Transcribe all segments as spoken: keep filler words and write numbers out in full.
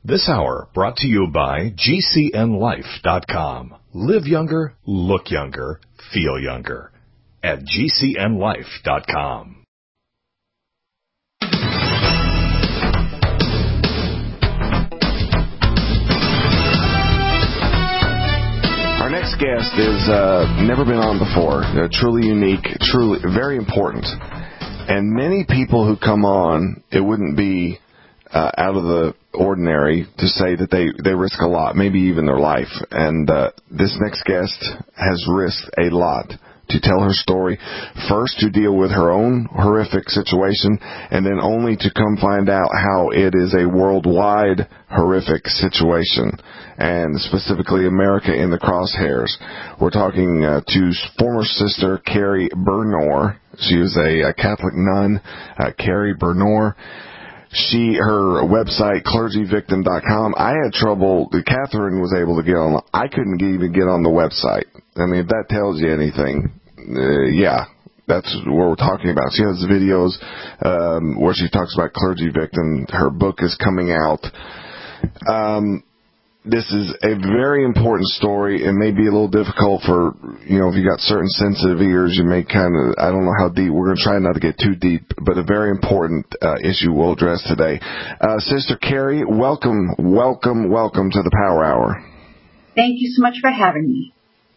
This hour brought to you by G C N life dot com. Live younger, look younger, feel younger at G C N life dot com. Our next guest is uh, never been on before. Uh, truly unique, truly very important. And many people who come on, it wouldn't be uh, out of the ordinary to say that they, they risk a lot, maybe even their life. And uh, this next guest has risked a lot to tell her story, first to deal with her own horrific situation, and then only to come find out how it is a worldwide horrific situation, and specifically America in the crosshairs. We're talking uh, to former sister Carrie Bernor. She was a, a Catholic nun, uh, Carrie Bernor. She, her website, clergy victim dot com. I had trouble. Catherine was able to get on. I couldn't even get on the website. I mean, if that tells you anything, uh, yeah, that's what we're talking about. She has videos um, where she talks about Clergy Victim. Her book is coming out. Um, this is a very important story. It may be a little difficult for, you know, if you got certain sensitive ears, you may kind of, I don't know how deep. We're going to try not to get too deep, but a very important uh, issue we'll address today. Uh, Sister Carrie, welcome, welcome, welcome to the Power Hour. Thank you so much for having me.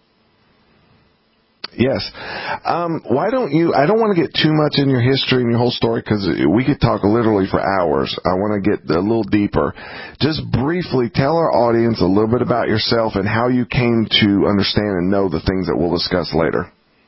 Yes. Um, why don't you, I don't want to get too much in your history and your whole story because we could talk literally for hours. I want to get a little deeper. Just briefly tell our audience a little bit about yourself and how you came to understand and know the things that we'll discuss later.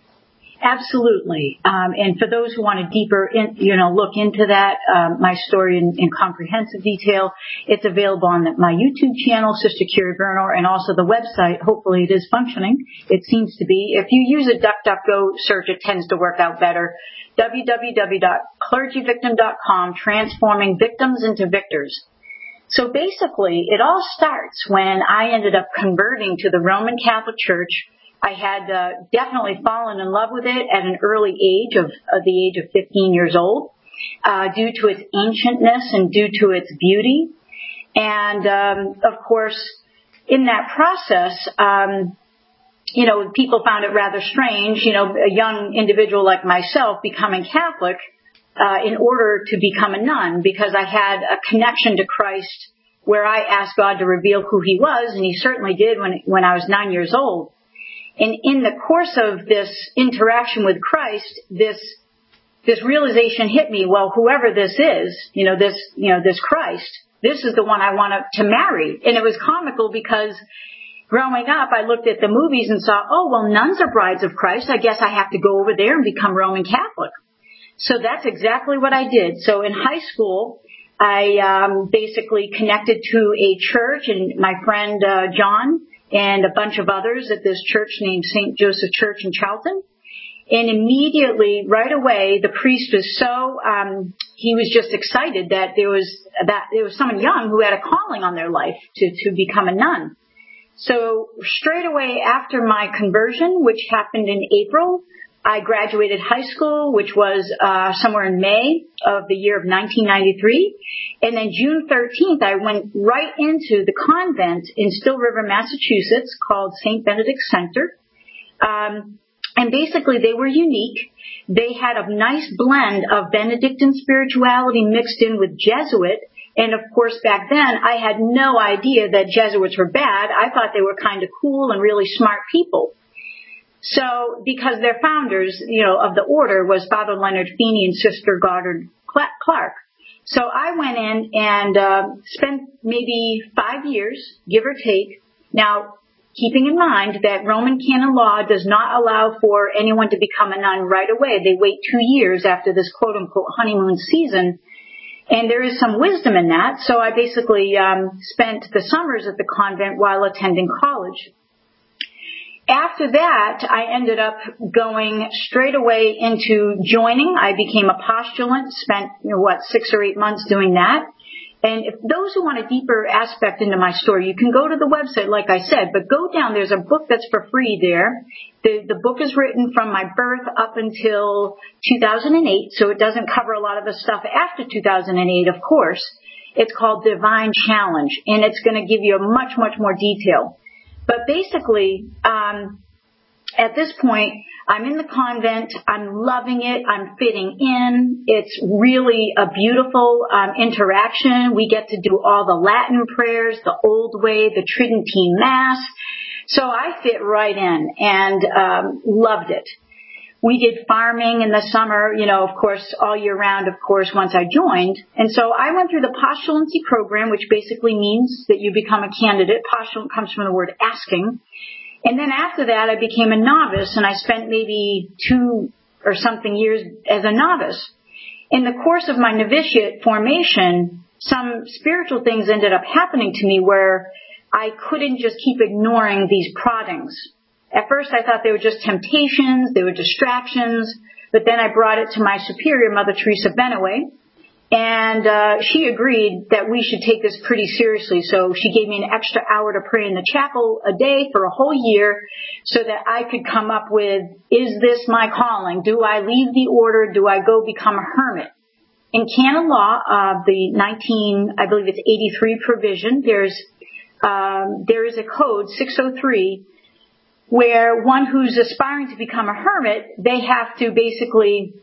Absolutely. Um, and for those who want a deeper, in, you know, look into that, um, my story in, in comprehensive detail, it's available on the, my YouTube channel, Sister Carrie Bernor, and also the website. Hopefully it is functioning. It seems to be. If you use a DuckDuckGo search, it tends to work out better. w w w dot clergy victim dot com, transforming victims into victors. So basically, it all starts when I ended up converting to the Roman Catholic Church. I had uh, definitely fallen in love with it at an early age of, of the age of fifteen years old, uh, due to its ancientness and due to its beauty. And, um, of course, in that process, um, you know, people found it rather strange, you know, a young individual like myself becoming Catholic uh, in order to become a nun, because I had a connection to Christ where I asked God to reveal who he was, and he certainly did when when I was nine years old. And in the course of this interaction with Christ, this this realization hit me, well, whoever this is, you know, this, you know, this Christ, this is the one I want to marry. And it was comical because growing up, I looked at the movies and saw, oh, well, nuns are brides of Christ. I guess I have to go over there and become Roman Catholic. So that's exactly what I did. So in high school, I um, basically connected to a church, and my friend uh, John and a bunch of others at this church named Saint Joseph Church in Charlton. And immediately, right away, the priest was so, um, he was just excited that there was, that there was someone young who had a calling on their life to, to become a nun. So straight away after my conversion, which happened in April, I graduated high school, which was uh, somewhere in May of the year of nineteen ninety-three. And then June thirteenth, I went right into the convent in Still River, Massachusetts, called Saint Benedict Center. Um, and basically, they were unique. They had a nice blend of Benedictine spirituality mixed in with Jesuit. And, of course, back then, I had no idea that Jesuits were bad. I thought they were kind of cool and really smart people. So, because their founders, you know, of the order was Father Leonard Feeney and Sister Goddard Clark. So I went in and uh, spent maybe five years, give or take. Now, keeping in mind that Roman canon law does not allow for anyone to become a nun right away. They wait two years after this quote-unquote honeymoon season. And there is some wisdom in that. So I basically um, spent the summers at the convent while attending college. After that, I ended up going straight away into joining. I became a postulant, spent, you know, what, six or eight months doing that. And if those who want a deeper aspect into my story, you can go to the website, like I said, but go down. There's a book that's for free there. The, the book is written from my birth up until two thousand eight, so it doesn't cover a lot of the stuff after two thousand eight, of course. It's called Divine Challenge, and it's going to give you a much, much more detail. But basically, um, at this point, I'm in the convent. I'm loving it. I'm fitting in. It's really a beautiful um, interaction. We get to do all the Latin prayers, the old way, the Tridentine Mass. So I fit right in and um, loved it. We did farming in the summer, you know, of course, all year round, of course, once I joined. And so I went through the postulancy program, which basically means that you become a candidate. Postulant comes from the word asking. And then after that, I became a novice, and I spent maybe two or something years as a novice. In the course of my novitiate formation, some spiritual things ended up happening to me where I couldn't just keep ignoring these proddings. At first, I thought they were just temptations, they were distractions, but then I brought it to my superior, Mother Teresa Benaway, and uh, she agreed that we should take this pretty seriously. So she gave me an extra hour to pray in the chapel a day for a whole year so that I could come up with, is this my calling? Do I leave the order? Do I go become a hermit? In canon law, uh, the nineteen, I believe it's eighty-three provision, there's um, there is a code, six oh three, where one who's aspiring to become a hermit, they have to basically,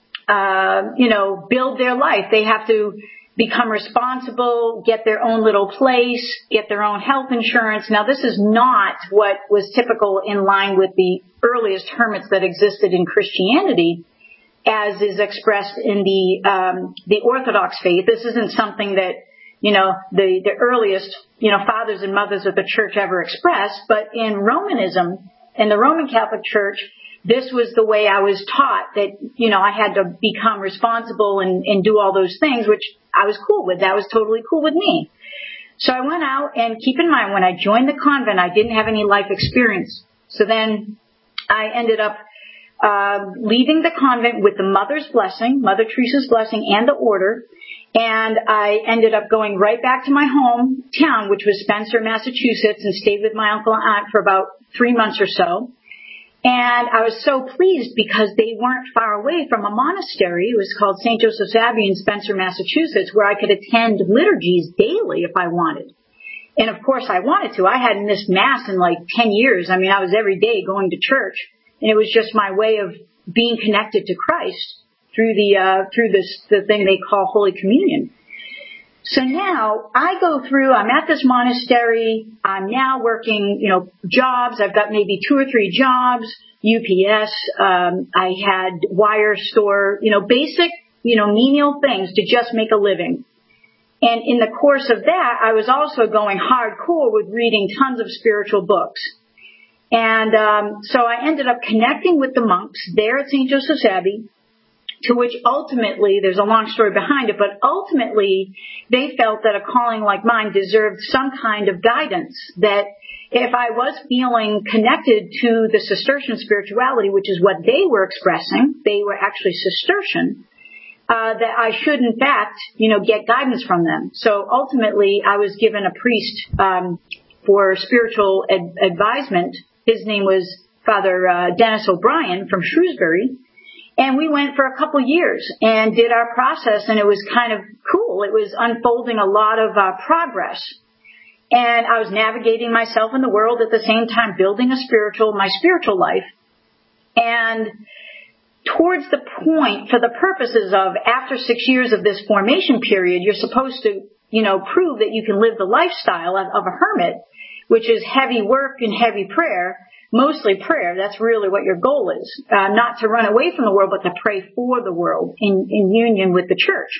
uh, you know, build their life. They have to become responsible, get their own little place, get their own health insurance. Now, this is not what was typical in line with the earliest hermits that existed in Christianity, as is expressed in the um, the Orthodox faith. This isn't something that, you know, the, the earliest, you know, fathers and mothers of the church ever expressed. But in Romanism, in the Roman Catholic Church, this was the way I was taught, that, you know, I had to become responsible and, and do all those things, which I was cool with. That was totally cool with me. So I went out, and keep in mind, when I joined the convent, I didn't have any life experience. So then I ended up uh, leaving the convent with the mother's blessing, Mother Teresa's blessing, and the order. And I ended up going right back to my hometown, which was Spencer, Massachusetts, and stayed with my uncle and aunt for about three months or so. And I was so pleased because they weren't far away from a monastery. It was called Saint Joseph's Abbey in Spencer, Massachusetts, where I could attend liturgies daily if I wanted. And of course I wanted to. I hadn't missed Mass in like ten years. I mean, I was every day going to church, and it was just my way of being connected to Christ through the uh, through this the thing they call Holy Communion. So now I go through, I'm at this monastery, I'm now working, you know, jobs. I've got maybe two or three jobs, U P S, um, I had wire store, you know, basic, you know, menial things to just make a living. And in the course of that, I was also going hardcore with reading tons of spiritual books. And um, so I ended up connecting with the monks there at Saint Joseph's Abbey, to which ultimately, there's a long story behind it, but ultimately they felt that a calling like mine deserved some kind of guidance, that if I was feeling connected to the Cistercian spirituality, which is what they were expressing, they were actually Cistercian, uh, that I should in fact, you know, get guidance from them. So ultimately I was given a priest um, for spiritual ad- advisement. His name was Father uh, Dennis O'Brien from Shrewsbury. And we went for a couple years and did our process, and it was kind of cool. It was unfolding a lot of uh, progress. And I was navigating myself in the world at the same time, building a spiritual, my spiritual life. And towards the point, for the purposes of after six years of this formation period, you're supposed to, you know, prove that you can live the lifestyle of, of a hermit, which is heavy work and heavy prayer. Mostly prayer. That's really what your goal is. Uh, not to run away from the world, but to pray for the world in, in union with the church.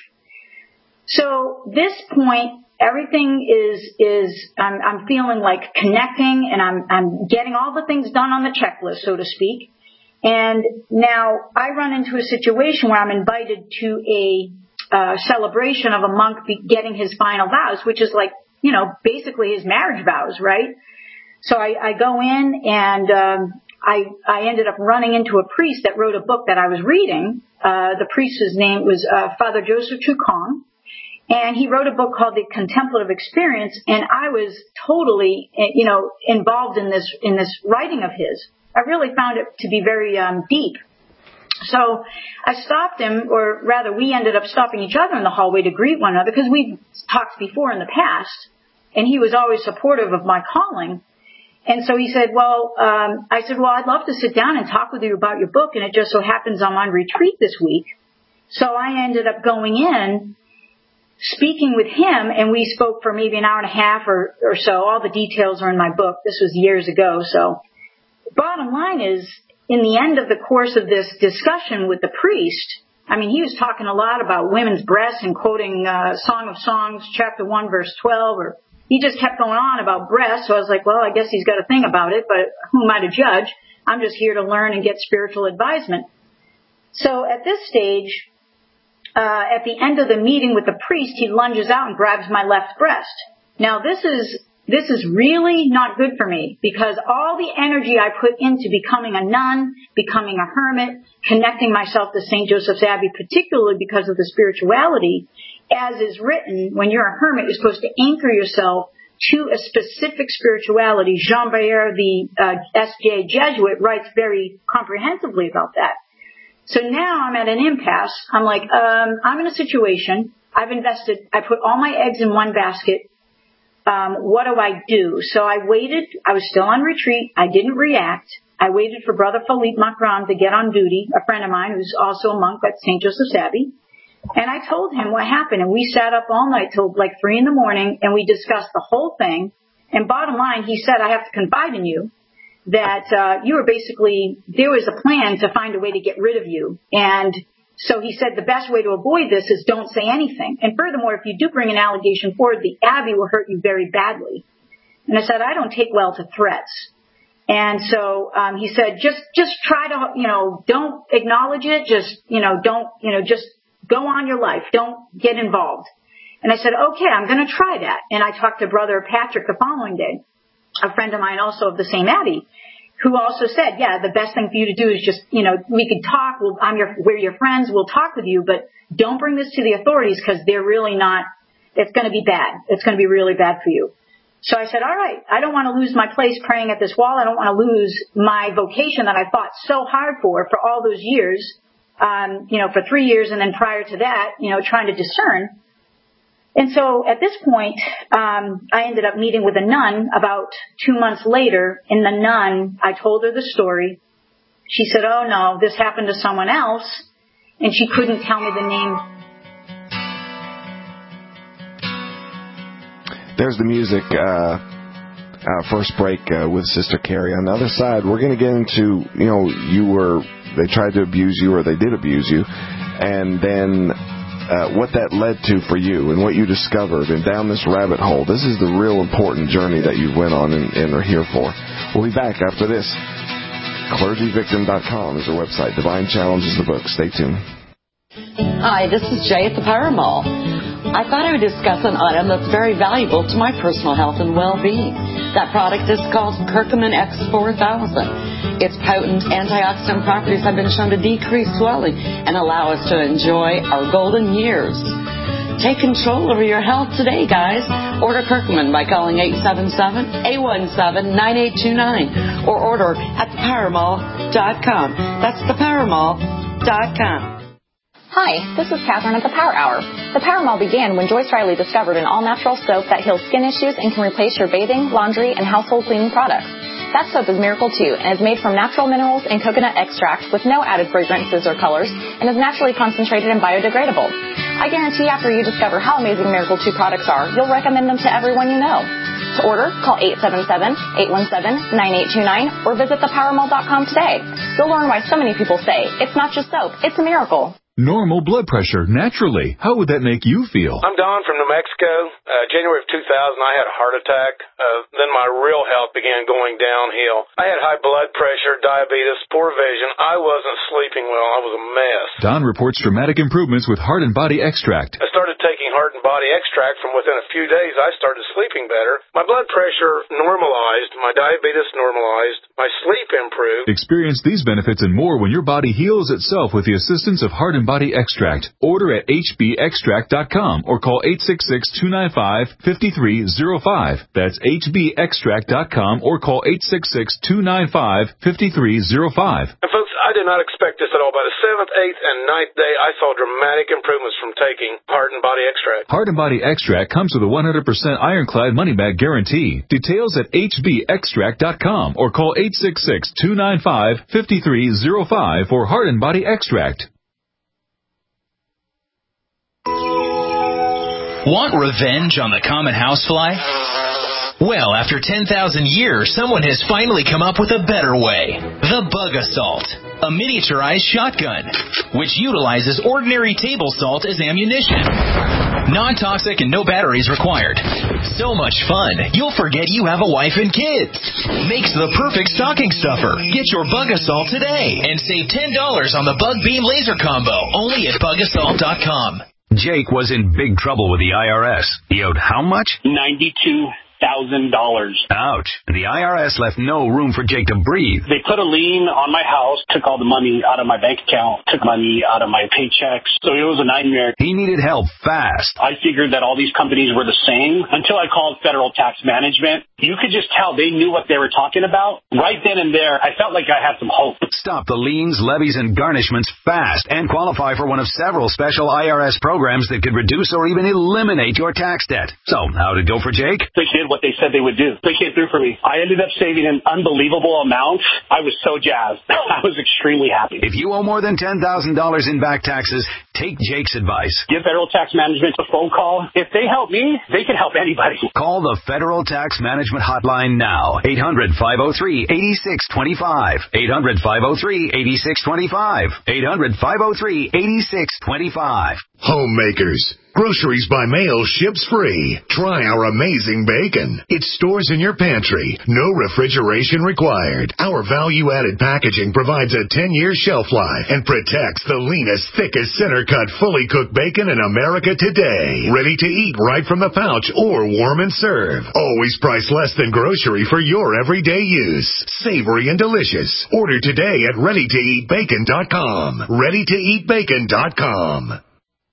So this point, everything is, is, I'm, I'm feeling like connecting, and I'm, I'm getting all the things done on the checklist, so to speak. And now I run into a situation where I'm invited to a uh, celebration of a monk be getting his final vows, which is like, you know, basically his marriage vows, right? So I, I go in, and um, I, I ended up running into a priest that wrote a book that I was reading. Uh, the priest's name was uh, Father Joseph Chukong, and he wrote a book called The Contemplative Experience. And I was totally, you know, involved in this in this writing of his. I really found it to be very um, deep. So I stopped him, or rather we ended up stopping each other in the hallway to greet one another because we talked before in the past, and he was always supportive of my calling. And so he said, well, um, I said, well, I'd love to sit down and talk with you about your book, and it just so happens I'm on retreat this week. So I ended up going in, speaking with him, and we spoke for maybe an hour and a half or, or so. All the details are in my book. This was years ago. So bottom line is, in the end of the course of this discussion with the priest, I mean, he was talking a lot about women's breasts and quoting uh, Song of Songs, chapter one, verse twelve, or he just kept going on about breasts. So I was like, well, I guess he's got a thing about it, but who am I to judge? I'm just here to learn and get spiritual advisement. So at this stage, uh, at the end of the meeting with the priest, he lunges out and grabs my left breast. Now, this is This is really not good for me because all the energy I put into becoming a nun, becoming a hermit, connecting myself to Saint Joseph's Abbey, particularly because of the spirituality, as is written, when you're a hermit, you're supposed to anchor yourself to a specific spirituality. Jean Bayer, the uh, S J Jesuit, writes very comprehensively about that. So now I'm at an impasse. I'm like, um, I'm in a situation. I've invested, I put all my eggs in one basket. Um, what do I do? So I waited. I was still on retreat. I didn't react. I waited for Brother Philippe Macron to get on duty, a friend of mine who's also a monk at Saint Joseph's Abbey. And I told him what happened. And we sat up all night till like three in the morning, and we discussed the whole thing. And bottom line, he said, I have to confide in you that uh, you were basically, there was a plan to find a way to get rid of you. And so he said the best way to avoid this is don't say anything. And furthermore, if you do bring an allegation forward, the Abbey will hurt you very badly. And I said, I don't take well to threats. And so um, he said, just just try to, you know, don't acknowledge it. Just, you know, don't, you know, just go on your life. Don't get involved. And I said, okay, I'm going to try that. And I talked to Brother Patrick the following day, a friend of mine also of the same Abbey, who also said, yeah, the best thing for you to do is just, you know, we could talk. We'll, I'm your, we're your friends. We'll talk with you, but don't bring this to the authorities because they're really not, it's going to be bad. It's going to be really bad for you. So I said, all right, I don't want to lose my place praying at this wall. I don't want to lose my vocation that I fought so hard for, for all those years, um, you know, for three years. And then prior to that, you know, trying to discern. And so at this point, um, I ended up meeting with a nun about two months later. And the nun, I told her the story. She said, oh, no, this happened to someone else. And she couldn't tell me the name. There's the music, uh, uh, first break uh, with Sister Carrie. On the other side, we're going to get into, you know, you were, they tried to abuse you or they did abuse you. And then Uh, what that led to for you and what you discovered and down this rabbit hole. This is the real important journey that you went on and, and are here for. We'll be back after this. clergy victim dot com is our website. Divine Challenge is the book. Stay tuned. Hi, this is Jay at the Power Mall. I thought I would discuss an item that's very valuable to my personal health and well-being. That product is called Curcumin X four thousand. Its potent antioxidant properties have been shown to decrease swelling and allow us to enjoy our golden years. Take control over your health today, guys. Order Curcumin by calling eight seven seven, eight one seven, nine eight two nine or order at the power mall dot com. That's the power mall dot com. Hi, this is Catherine at the Power Hour. The Power Mall began when Joyce Riley discovered an all-natural soap that heals skin issues and can replace your bathing, laundry, and household cleaning products. That soap is Miracle two and is made from natural minerals and coconut extract with no added fragrances or colors and is naturally concentrated and biodegradable. I guarantee after you discover how amazing Miracle two products are, you'll recommend them to everyone you know. To order, call eight seven seven, eight one seven, nine eight two nine or visit the power mall dot com today. You'll learn why so many people say, it's not just soap, it's a miracle. Normal blood pressure, naturally. How would that make you feel? I'm Don from New Mexico. Uh, January of two thousand, I had a heart attack. Uh, then my real health began going downhill. I had high blood pressure, diabetes, poor vision. I wasn't sleeping well. I was a mess. Don reports dramatic improvements with Heart and Body Extract. I started taking Heart and Body Extract. From within a few days, I started sleeping better. My blood pressure normalized. My diabetes normalized. My sleep improved. Experience these benefits and more when your body heals itself with the assistance of Heart and Body Extract. Order at h b extract dot com or call eight six six, two nine five, five three zero five. That's h b extract dot com or call eight six six, two nine five, five three zero five. And folks, I did not expect this at all. By the seventh, eighth, and ninth day, I saw dramatic improvements from taking Heart and Body Extract. Heart and Body Extract comes with a one hundred percent ironclad money-back guarantee. Details at H B extract dot com or call eight six six, two nine five, five three zero five for Heart and Body Extract. Want revenge on the common housefly? Well, after ten thousand years, someone has finally come up with a better way. The Bug Assault, a miniaturized shotgun, which utilizes ordinary table salt as ammunition. Non-toxic and no batteries required. So much fun, you'll forget you have a wife and kids. Makes the perfect stocking stuffer. Get your Bug Assault today and save ten dollars on the Bug Beam Laser Combo, only at bug assault dot com. Jake was in big trouble with the I R S. He owed how much? ninety-two thousand dollars. Ouch. The I R S left no room for Jake to breathe. They put a lien on my house, took all the money out of my bank account, took money out of my paychecks. So it was a nightmare. He needed help fast. I figured that all these companies were the same until I called Federal Tax Management. You could just tell they knew what they were talking about. Right then and there, I felt like I had some hope. Stop the liens, levies, and garnishments fast and qualify for one of several special I R S programs that could reduce or even eliminate your tax debt. So, how'd it go for Jake? They did what they said they would do. They came through for me. I ended up saving an unbelievable amount. I was so jazzed. I was extremely happy. If you owe more than ten thousand dollars in back taxes, take Jake's advice. Give Federal Tax Management a phone call. If they help me, they can help anybody. Call the Federal Tax Management Hotline now. eight hundred, five oh three, eight six two five. eight hundred, five oh three, eight six two five. eight hundred, five oh three, eight six two five. Homemakers. Groceries by mail ships free. Try our amazing bacon. It stores in your pantry. No refrigeration required. Our value-added packaging provides a ten-year shelf life and protects the leanest, thickest, center-cut, fully cooked bacon in America today. Ready to eat right from the pouch or warm and serve. Always priced less than grocery for your everyday use. Savory and delicious. Order today at ready to eat bacon dot com. ready to eat bacon dot com.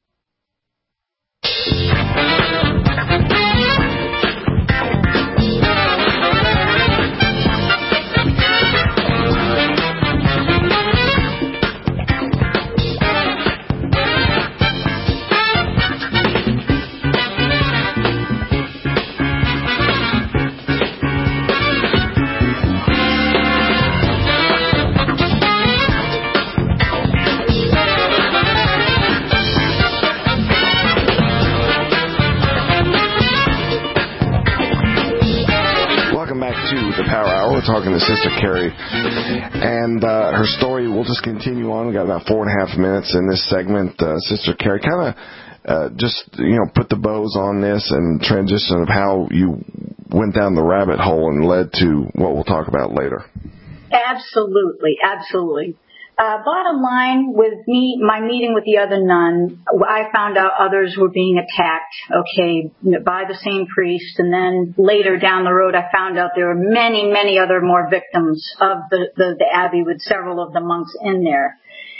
We're talking to Sister Carrie, and uh, her story, we'll just continue on. We've got about four and a half minutes in this segment. Uh, Sister Carrie, kind of uh, just, you know, put the bows on this and transition of how you went down the rabbit hole and led to what we'll talk about later. Absolutely, absolutely. Uh, bottom line, with me, my meeting with the other nun, I found out others were being attacked, okay, by the same priest. And then later down the road, I found out there were many, many other more victims of the, the, the abbey with several of the monks in there.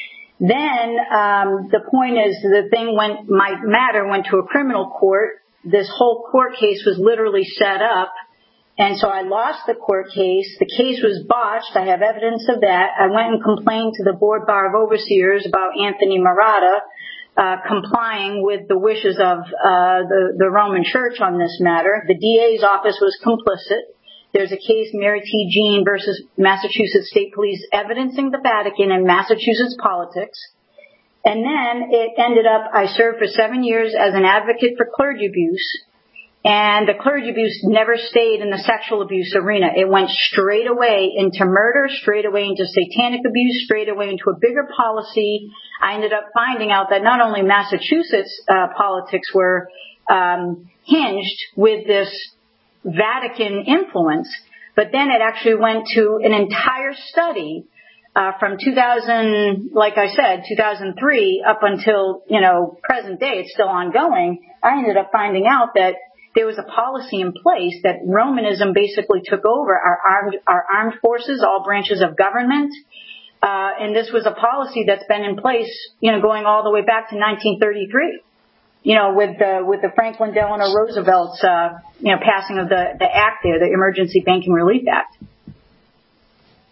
Then, um, the point is the thing went, my matter went to a criminal court. This whole court case was literally set up. And so I lost the court case. The case was botched. I have evidence of that. I went and complained to the Board Bar of Overseers about Anthony Murata uh, complying with the wishes of uh, the, the Roman Church on this matter. The D A's office was complicit. There's a case, Mary T. Jean versus Massachusetts State Police, evidencing the Vatican and Massachusetts politics. And then it ended up, I served for seven years as an advocate for clergy abuse. And the clergy abuse never stayed in the sexual abuse arena. It went straight away into murder, straight away into satanic abuse, straight away into a bigger policy. I ended up finding out that not only Massachusetts uh, politics were um, hinged with this Vatican influence, but then it actually went to an entire study uh, from two thousand, like I said, two thousand three up until, you know, present day. It's still ongoing. I ended up finding out that there was a policy in place that Romanism basically took over our armed, our armed forces, all branches of government. Uh, and this was a policy that's been in place, you know, going all the way back to nineteen thirty-three, you know, with the, with the Franklin Delano Roosevelt's, uh, you know, passing of the, the act there, the Emergency Banking Relief Act.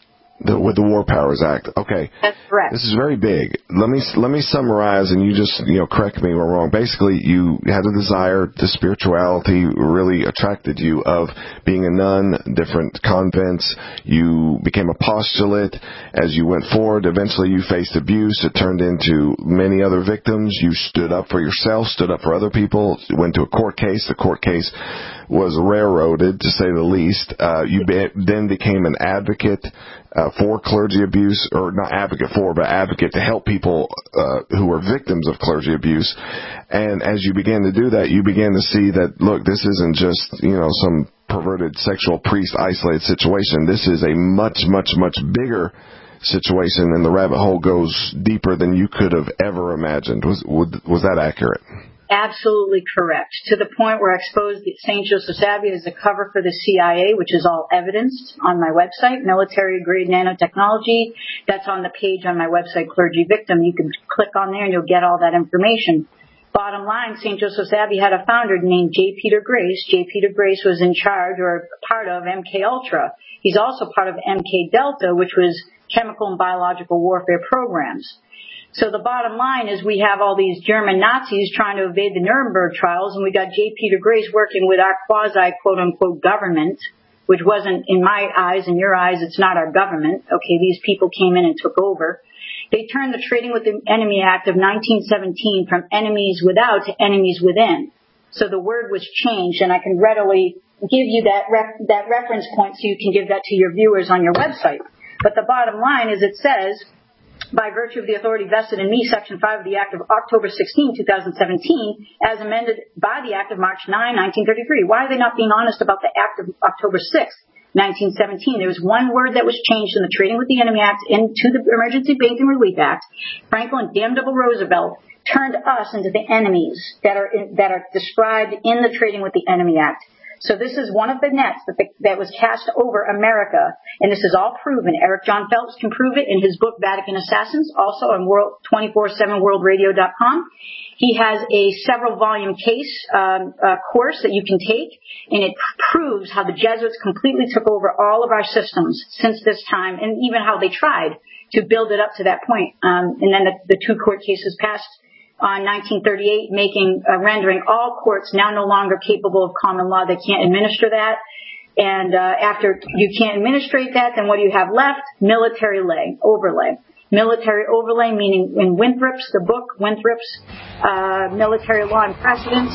The, with the War Powers Act. Okay. That's correct. This is very big. Let me let me summarize, and you just you know correct me if I'm wrong. Basically, you had a desire, the spirituality really attracted you of being a nun, different convents. You became a postulate. As you went forward, eventually you faced abuse. It turned into many other victims. You stood up for yourself, stood up for other people, went to a court case. The court case was railroaded, to say the least. Uh, you be, then became an advocate uh, for clergy abuse, or not advocate for, but advocate to help people uh, who were victims of clergy abuse. And as you began to do that, you began to see that, look, this isn't just, you know, some perverted sexual priest isolated situation. This is a much, much, much bigger situation, and the rabbit hole goes deeper than you could have ever imagined. Was, was that accurate? Absolutely correct. To the point where I exposed Saint Joseph Abbey as a cover for the C I A, which is all evidenced on my website, military-grade nanotechnology. That's on the page on my website, Clergy Victim. You can click on there and you'll get all that information. Bottom line, Saint Joseph's Abbey had a founder named J. Peter Grace. J. Peter Grace was in charge or part of M K Ultra. He's also part of M K Delta, which was chemical and biological warfare programs. So the bottom line is we have all these German Nazis trying to evade the Nuremberg trials, and we got J. Peter Grace working with our quasi, quote-unquote, government, which wasn't, in my eyes, in your eyes, it's not our government. Okay, these people came in and took over. They turned the Trading with the Enemy Act of nineteen seventeen from enemies without to enemies within. So the word was changed, and I can readily give you that ref- that reference point so you can give that to your viewers on your website. But the bottom line is it says, by virtue of the authority vested in me, Section five of the Act of October sixteenth, twenty seventeen, as amended by the Act of March ninth, nineteen thirty-three. Why are they not being honest about the Act of October sixth, nineteen seventeen? There was one word that was changed in the Trading with the Enemy Act into the Emergency Banking Relief Act. Franklin Damnable Roosevelt turned us into the enemies that are in, that are described in the Trading with the Enemy Act. So this is one of the nets that, the, that was cast over America, and this is all proven. Eric John Phelps can prove it in his book, Vatican Assassins, also on world twenty-four seven world radio dot com. He has a several-volume case um, uh, course that you can take, and it proves how the Jesuits completely took over all of our systems since this time, and even how they tried to build it up to that point. Um, and then the, the two court cases passed on nineteen thirty-eight, making uh, rendering all courts now no longer capable of common law. They can't administer that. And uh, after you can't administrate that, then what do you have left? Military lay, overlay. Military overlay, meaning in Winthrop's, the book, Winthrop's uh, Military Law and Precedents.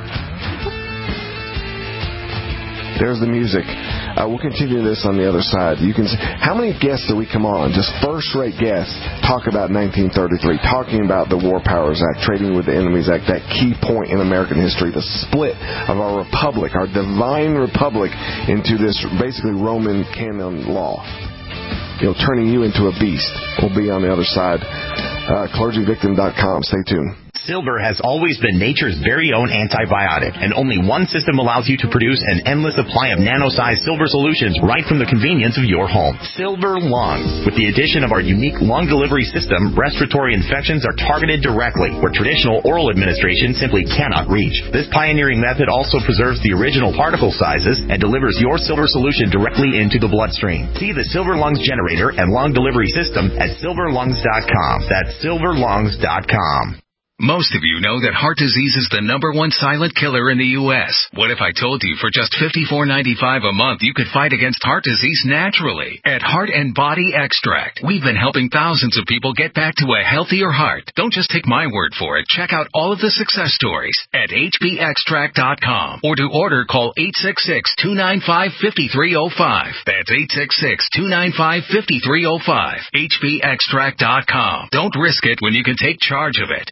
There's the music. Uh, we'll continue this on the other side. You can see, how many guests do we come on? Just first-rate guests talk about nineteen thirty-three, talking about the War Powers Act, Trading with the Enemies Act, that key point in American history, the split of our republic, our divine republic, into this basically Roman canon law. You know, turning you into a beast. We'll be on the other side. Uh, clergy victim dot com. Stay tuned. Silver has always been nature's very own antibiotic, and only one system allows you to produce an endless supply of nano-sized silver solutions right from the convenience of your home. Silver Lungs. With the addition of our unique lung delivery system, respiratory infections are targeted directly, where traditional oral administration simply cannot reach. This pioneering method also preserves the original particle sizes and delivers your silver solution directly into the bloodstream. See the Silver Lungs generator and lung delivery system at silver lungs dot com. That's silver lungs dot com. Most of you know that heart disease is the number one silent killer in the U S What if I told you for just fifty-four ninety-five a month you could fight against heart disease naturally? At Heart and Body Extract, we've been helping thousands of people get back to a healthier heart. Don't just take my word for it. Check out all of the success stories at H B extract dot com. Or to order, call eight six six, two nine five, five three zero five. That's eight six six, two nine five, five three zero five. H B extract dot com. Don't risk it when you can take charge of it.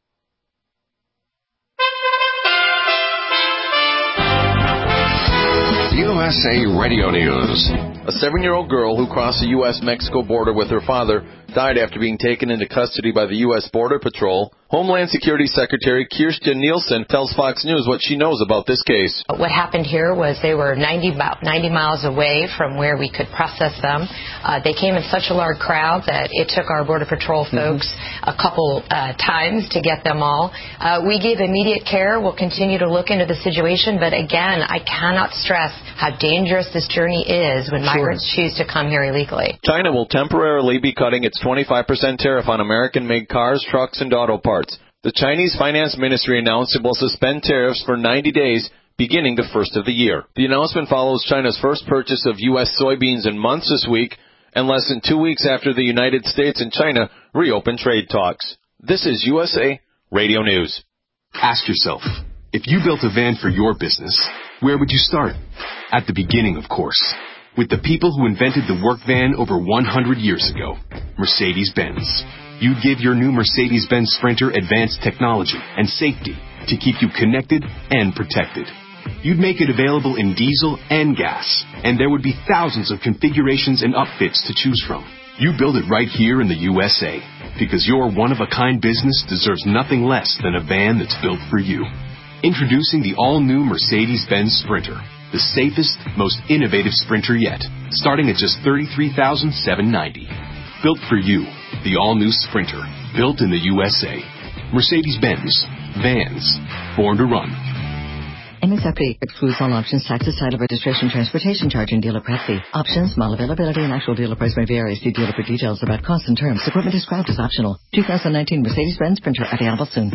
U S A Radio News. A seven-year-old girl who crossed the U S Mexico border with her father died after being taken into custody by the U S Border Patrol. Homeland Security Secretary Kirstjen Nielsen tells Fox News what she knows about this case. What happened here was they were ninety, about ninety miles away from where we could process them. Uh, they came in such a large crowd that it took our Border Patrol folks mm-hmm. a couple uh, times to get them all. Uh, we gave immediate care. We'll continue to look into the situation, but again, I cannot stress how dangerous this journey is when migrants choose to come here illegally. China will temporarily be cutting its twenty-five percent tariff on American-made cars, trucks, and auto parts. The Chinese Finance Ministry announced it will suspend tariffs for ninety days, beginning the first of the year. The announcement follows China's first purchase of U S soybeans in months this week, and less than two weeks after the United States and China reopened trade talks. This is U S A Radio News. Ask yourself, if you built a van for your business, where would you start? At the beginning, of course, with the people who invented the work van over one hundred years ago, Mercedes-Benz. You'd give your new Mercedes-Benz Sprinter advanced technology and safety to keep you connected and protected. You'd make it available in diesel and gas, and there would be thousands of configurations and upfits to choose from. You build it right here in the U S A, because your one-of-a-kind business deserves nothing less than a van that's built for you. Introducing the all-new Mercedes-Benz Sprinter, the safest, most innovative Sprinter yet, starting at just thirty-three thousand seven hundred ninety dollars. Built for you, the all-new Sprinter, built in the U S A. Mercedes-Benz. Vans. Born to run. M S R P excludes all options, taxes, title, registration, transportation charge, and dealer prep fee. Options, model availability, and actual dealer price may vary. See dealer for details about costs and terms. Equipment described as optional. two thousand nineteen Mercedes-Benz Sprinter available soon.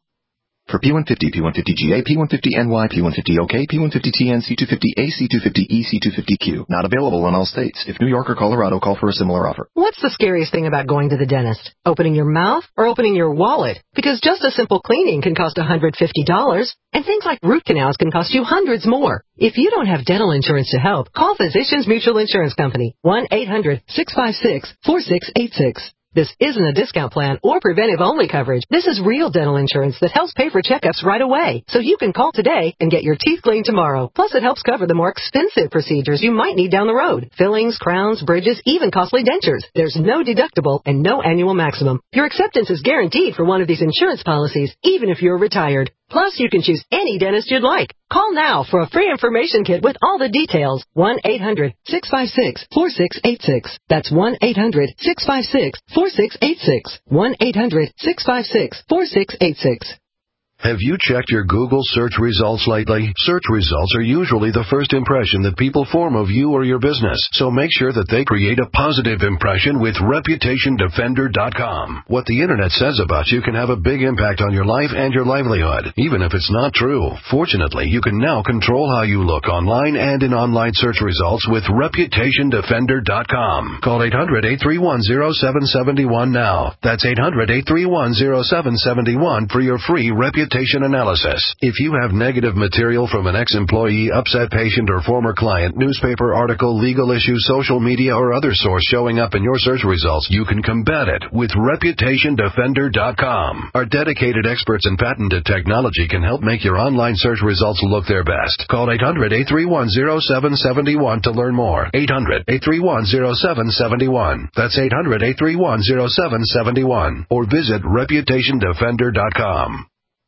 For P one fifty, P one fifty G A, P one fifty N Y, P one fifty O K, P one fifty T N, C two fifty A, C two fifty E, C two fifty Q. Not available in all states. If New York or Colorado, call for a similar offer. What's the scariest thing about going to the dentist? Opening your mouth or opening your wallet? Because just a simple cleaning can cost one hundred fifty dollars, and things like root canals can cost you hundreds more. If you don't have dental insurance to help, call Physicians Mutual Insurance Company, one eight hundred six five six four six eight six. This isn't a discount plan or preventive-only coverage. This is real dental insurance that helps pay for checkups right away, so you can call today and get your teeth cleaned tomorrow. Plus, it helps cover the more expensive procedures you might need down the road. Fillings, crowns, bridges, even costly dentures. There's no deductible and no annual maximum. Your acceptance is guaranteed for one of these insurance policies, even if you're retired. Plus, you can choose any dentist you'd like. Call now for a free information kit with all the details. one eight hundred six five six four six eight six. That's one eight hundred six five six four six eight six. one eight hundred six five six four six eight six. Have you checked your Google search results lately? Search results are usually the first impression that people form of you or your business, so make sure that they create a positive impression with Reputation Defender dot com. What the internet says about you can have a big impact on your life and your livelihood, even if it's not true. Fortunately, you can now control how you look online and in online search results with Reputation Defender dot com. Call eight hundred eight three one zero seven seven one now. That's eight hundred eight three one zero seven seven one for your free reputation analysis. If you have negative material from an ex-employee, upset patient, or former client, newspaper article, legal issue, social media, or other source showing up in your search results, you can combat it with Reputation Defender dot com. Our dedicated experts in patented technology can help make your online search results look their best. Call eight hundred eight three one zero seven seven one to learn more. eight hundred eight three one zero seven seven one. That's eight hundred eight three one zero seven seven one. Or visit Reputation Defender dot com.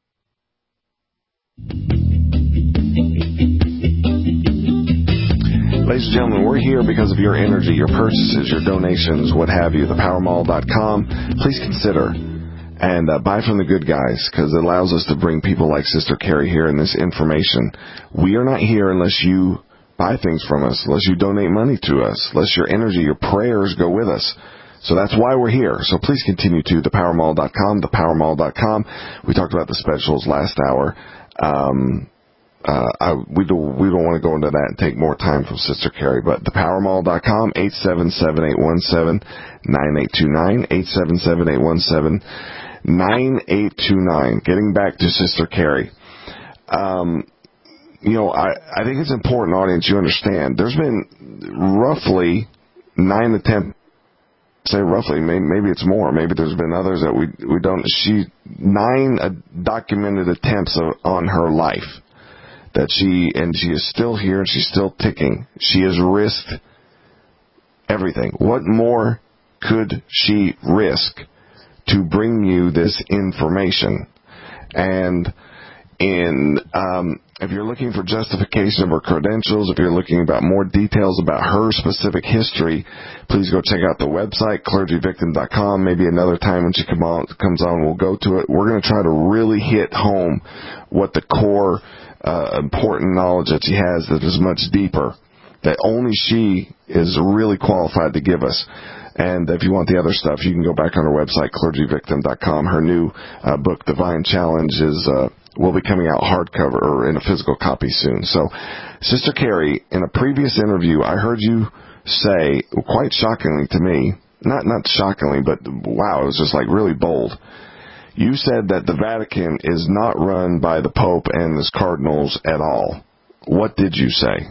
Ladies and gentlemen, we're here because of your energy, your purchases, your donations, what have you. the power mall dot com. Please consider and uh, buy from the good guys, because it allows us to bring people like Sister Carrie here and this information. We are not here unless you buy things from us, unless you donate money to us, unless your energy, your prayers go with us. So that's why we're here. So please continue to the power mall dot com, the power mall dot com. We talked about the specials last hour. Um, uh, I, we, do, we don't want to go into that and take more time from Sister Carrie, but the power mall dot com, eight seven seven, eight one seven, nine eight two nine, eight seven seven, eight one seven, nine eight two nine. Getting back to Sister Carrie. Um, you know, I, I think it's important, audience, you understand. There's been roughly nine attempts. Say roughly, maybe, maybe it's more. Maybe there's been others that we we don't. She nine uh, documented attempts of, on her life that she and she is still here and she's still ticking. She has risked everything. What more could she risk to bring you this information? And in um, if you're looking for justification of her credentials, if you're looking about more details about her specific history, please go check out the website, clergy victim dot com. Maybe another time when she come on, comes on, we'll go to it. We're going to try to really hit home what the core uh, important knowledge that she has that is much deeper, that only she is really qualified to give us. And if you want the other stuff, you can go back on her website, clergy victim dot com. Her new uh, book, Divine Challenge, is uh, will be coming out hardcover or in a physical copy soon. So, Sister Carrie, in a previous interview, I heard you say, quite shockingly to me, not not shockingly, but wow, it was just like really bold. You said that the Vatican is not run by the Pope and his cardinals at all. What did you say?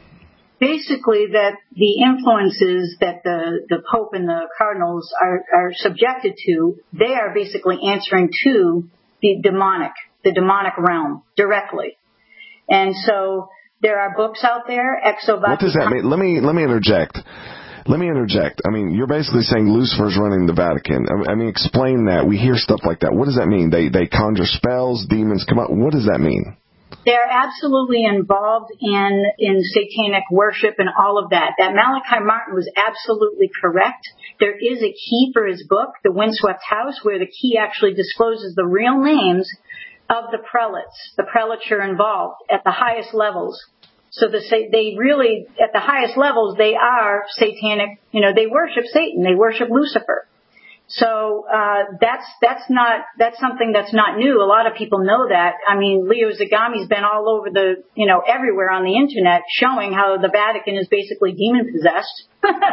Basically, that the influences that the, the Pope and the cardinals are, are subjected to, they are basically answering to the demonic, the demonic realm directly. And so there are books out there, Exo What does that mean? Let me let me interject. Let me interject. I mean, you're basically saying Lucifer's running the Vatican. I mean, explain that. We hear stuff like that. What does that mean? They they conjure spells, demons come out. What does that mean? They're absolutely involved in, in satanic worship and all of that. That Malachi Martin was absolutely correct. There is a key for his book, The Windswept House, where the key actually discloses the real names of the prelates, the prelature involved at the highest levels. So the, they really, at the highest levels, they are satanic, you know, they worship Satan, they worship Lucifer. So, uh, that's, that's not, that's something that's not new. A lot of people know that. I mean, Leo Zagami's been all over the, you know, everywhere on the internet showing how the Vatican is basically demon possessed.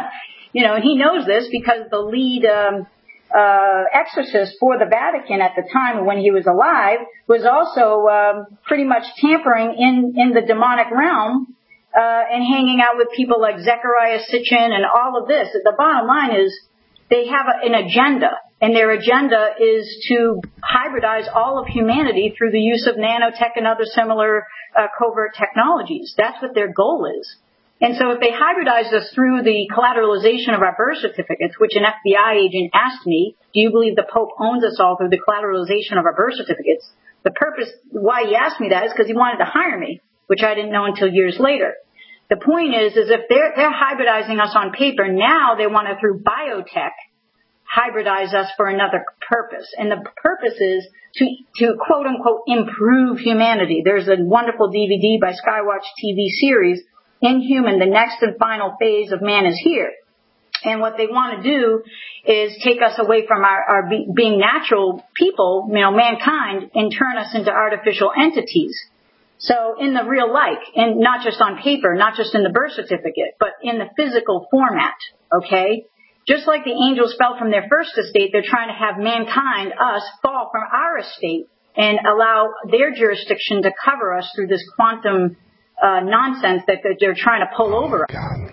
You know, and he knows this because the lead, um, uh, exorcist for the Vatican at the time when he was alive was also, um, pretty much tampering in, in the demonic realm, uh, and hanging out with people like Zechariah Sitchin and all of this. The bottom line is, they have a, an agenda, and their agenda is to hybridize all of humanity through the use of nanotech and other similar uh, covert technologies. That's what their goal is. And so if they hybridize us through the collateralization of our birth certificates, which an F B I agent asked me, do you believe the Pope owns us all through the collateralization of our birth certificates? The purpose why he asked me that is because he wanted to hire me, which I didn't know until years later. The point is, is if they're, they're hybridizing us on paper, now they want to, through biotech, hybridize us for another purpose. And the purpose is to, to quote unquote, improve humanity. There's a wonderful D V D by Skywatch T V series, Inhuman, the next and final phase of man is here. And what they want to do is take us away from our, our be, being natural people, you know, mankind, and turn us into artificial entities. So in the real life, and not just on paper, not just in the birth certificate, but in the physical format, okay? Just like the angels fell from their first estate, they're trying to have mankind, us, fall from our estate and allow their jurisdiction to cover us through this quantum uh, nonsense that they're trying to pull over us. God.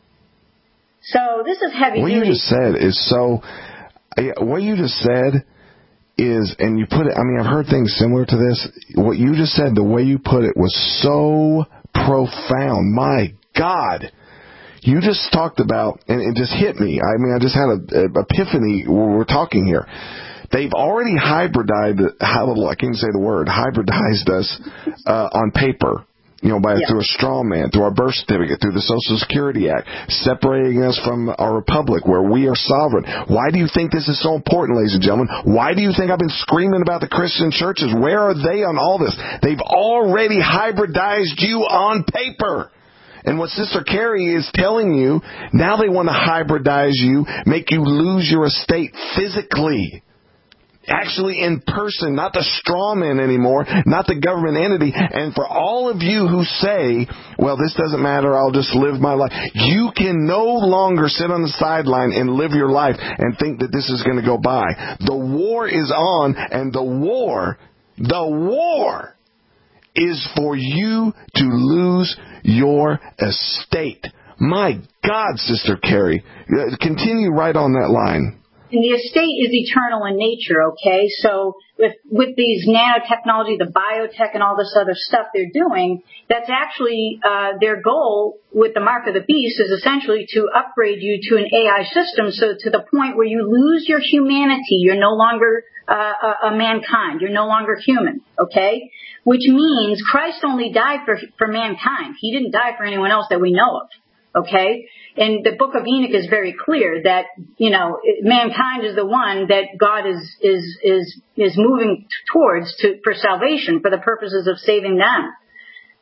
So this is heavy What duty. you just said is so, what you just said is, and you put it, I mean, I've heard things similar to this. What you just said, the way you put it was so profound. My God. You just talked about, and it just hit me. I mean, I just had an epiphany when we're talking here. They've already hybridized, I can't say the word, hybridized us uh, on paper. You know, by yeah. through a straw man, through our birth certificate, through the Social Security Act, separating us from our republic where we are sovereign. Why do you think this is so important, ladies and gentlemen? Why do you think I've been screaming about the Christian churches? Where are they on all this? They've already hybridized you on paper. And what Sister Carrie is telling you, now they want to hybridize you, make you lose your estate physically. Actually in person, not the straw man anymore, not the government entity. And for all of you who say, well, this doesn't matter, I'll just live my life. You can no longer sit on the sideline and live your life and think that this is going to go by. The war is on, and the war, the war is for you to lose your estate. My God, Sister Carrie, continue right on that line. And the estate is eternal in nature, okay? So with, with these nanotechnology, the biotech and all this other stuff they're doing, that's actually uh, their goal with the mark of the beast is essentially to upgrade you to an A I system, so to the point where you lose your humanity. You're no longer uh, a, a mankind. You're no longer human, okay? Which means Christ only died for, for mankind. He didn't die for anyone else that we know of. Okay? And the book of Enoch is very clear that, you know, mankind is the one that God is, is, is, is moving towards to, for salvation, for the purposes of saving them.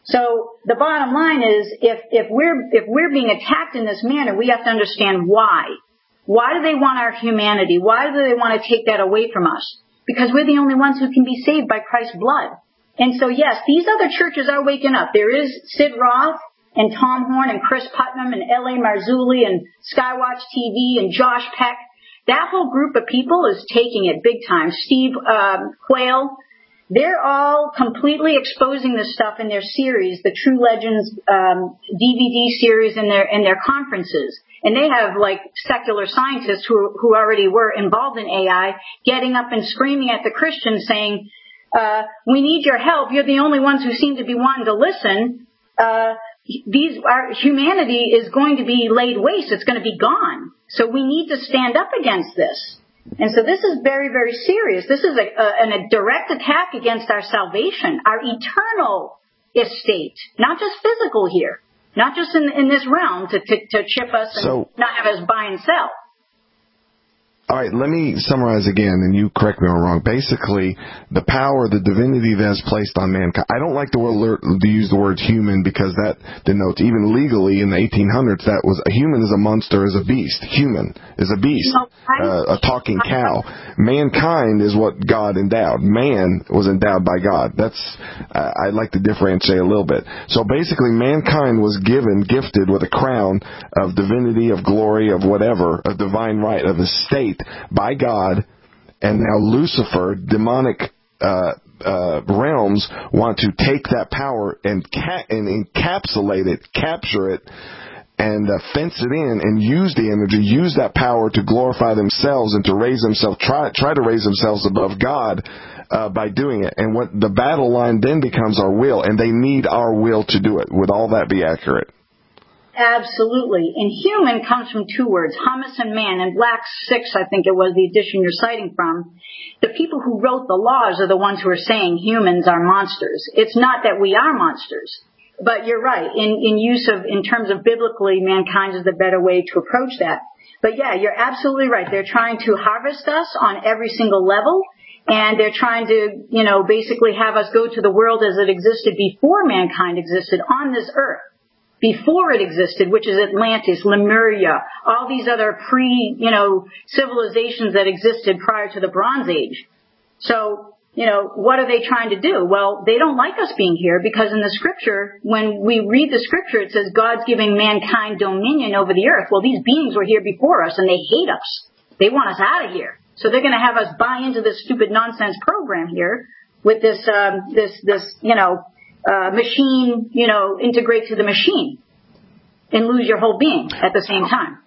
So the bottom line is, if, if we're, if we're being attacked in this manner, we have to understand why. Why do they want our humanity? Why do they want to take that away from us? Because we're the only ones who can be saved by Christ's blood. And so, yes, these other churches are waking up. There is Sid Roth and Tom Horn and Chris Putnam and L A Marzulli and Skywatch T V and Josh Peck. That whole group of people is taking it big time. Steve um, Quayle. They're all completely exposing this stuff in their series, the True Legends um, D V D series, in their in their conferences. And they have, like, secular scientists who who already were involved in A I getting up and screaming at the Christians saying, uh, we need your help. You're the only ones who seem to be wanting to listen. Uh, these our humanity is going to be laid waste. It's going to be gone. So we need to stand up against this. And so this is very, very serious. This is a, a, a direct attack against our salvation, our eternal estate, not just physical here, not just in, in this realm to, to, to chip us and so, not have us buy and sell. All right, let me summarize again, and you correct me if I'm wrong. Basically, the power, the divinity that is placed on mankind. I don't like the word, to use the word human, because that denotes, even legally in the eighteen hundreds, that was a human is a monster, is a beast. Human is a beast, no, I, uh, a talking cow. Mankind is what God endowed. Man was endowed by God. That's uh, I'd like to differentiate a little bit. So basically, mankind was given, gifted with a crown of divinity, of glory, of whatever, a divine right, of estate, by God, and now Lucifer, demonic uh, uh, realms want to take that power and, ca- and encapsulate it, capture it, and uh, fence it in, and use the energy, use that power to glorify themselves and to raise themselves, try try to raise themselves above God uh, by doing it. And what the battle line then becomes our will, and they need our will to do it. Would all that be accurate? Absolutely. And human comes from two words, humus and man. In Black six, I think it was the edition you're citing from, the people who wrote the laws are the ones who are saying humans are monsters. It's not that we are monsters. But you're right. In, in use of, in terms of biblically, mankind is the better way to approach that. But yeah, you're absolutely right. They're trying to harvest us on every single level. And they're trying to, you know, basically have us go to the world as it existed before mankind existed on this earth. Before it existed, which is Atlantis, Lemuria, all these other pre, you know, civilizations that existed prior to the Bronze Age. So, you know, what are they trying to do? Well, they don't like us being here, because in the scripture, when we read the scripture, it says God's giving mankind dominion over the earth. Well, these beings were here before us, and they hate us. They want us out of here. So they're going to have us buy into this stupid nonsense program here with this, um, this, this, you know, Uh, machine, you know, integrate to the machine and lose your whole being at the same time.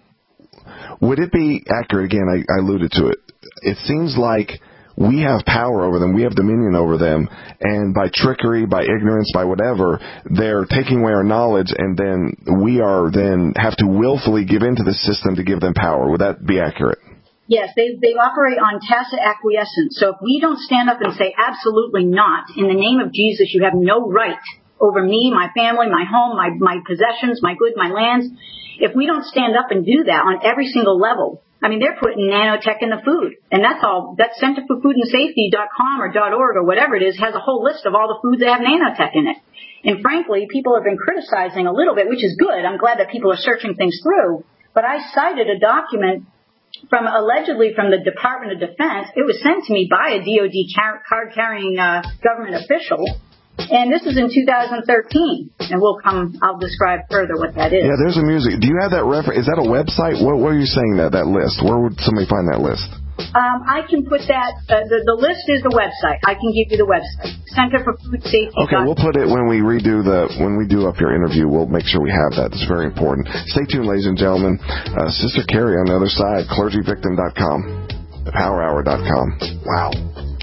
Would it be accurate, again, I, I alluded to it, it seems like we have power over them, we have dominion over them, and by trickery, by ignorance, by whatever, they're taking away our knowledge, and then we are then have to willfully give into the system to give them power. Would that be accurate? Yes, they, they operate on tacit acquiescence. So if we don't stand up and say, absolutely not, in the name of Jesus, you have no right over me, my family, my home, my, my possessions, my goods, my lands. If we don't stand up and do that on every single level, I mean, they're putting nanotech in the food. And that's all, that Center for Food and Safety dot com or .org or whatever it is has a whole list of all the foods that have nanotech in it. And frankly, people have been criticizing a little bit, which is good. I'm glad that people are searching things through. But I cited a document from allegedly from the Department of Defense. It was sent to me by a D O D car- card-carrying uh, government official, and this is in two thousand thirteen. And we'll come. I'll describe further what that is. Yeah, there's a music. Do you have that reference? Is that a website? What, what are you saying that that list? Where would somebody find that list? Um, I can put that. Uh, the, the list is the website. I can give you the website. Center for Food Safety. Okay, we'll put it when we redo the when we do up your interview. We'll make sure we have that. It's very important. Stay tuned, ladies and gentlemen. Uh, Sister Carrie on the other side. Clergy Victim dot com, the Power Hour dot com. Wow,